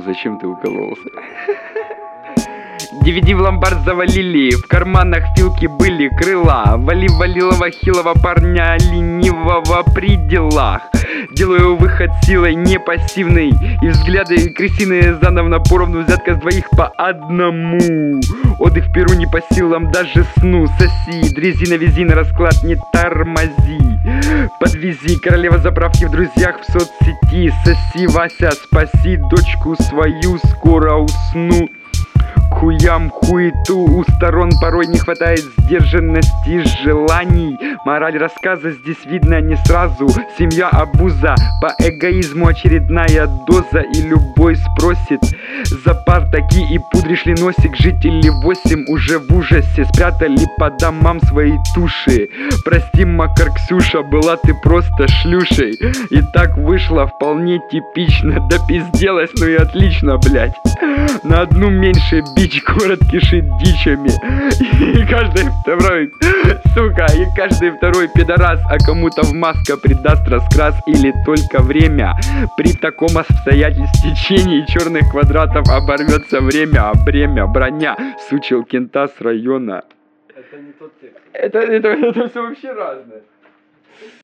Зачем ты укололся? DVD в ломбард завалили, в карманах филки были крыла. Валилова хилого парня ленивого при делах. Делаю выход силой не пассивной, и взгляды крысиные заново поровну, взятка с двоих по одному. Отдых в Перу не по силам даже сну. Соси, дрезина, вези на расклад, не тормози. Подвези, королева заправки в друзьях в соцсети. Соси, Вася, спаси дочку свою, скоро усну. Хуям хуету, у сторон порой не хватает сдержанности желаний. Мораль рассказа здесь видно не сразу. Семья обуза, по эгоизму очередная доза. И любой спросит за партаки и пудришь ли носик. Жители 8 уже в ужасе спрятали по домам свои туши. Прости, Макар, Ксюша, была ты просто шлюшей. И так вышло вполне типично. Да пизделась, ну и отлично, блять. На одну меньше бич, город кишит дичами. И каждый второй, сука, и каждый второй пидорас, а кому-то в маска придаст раскрас. Или только время. При таком обстоятельстве течении черных квадратов оборвется время, а бремя, броня, сучил кента с района. Это не тот текст. Это все вообще разное.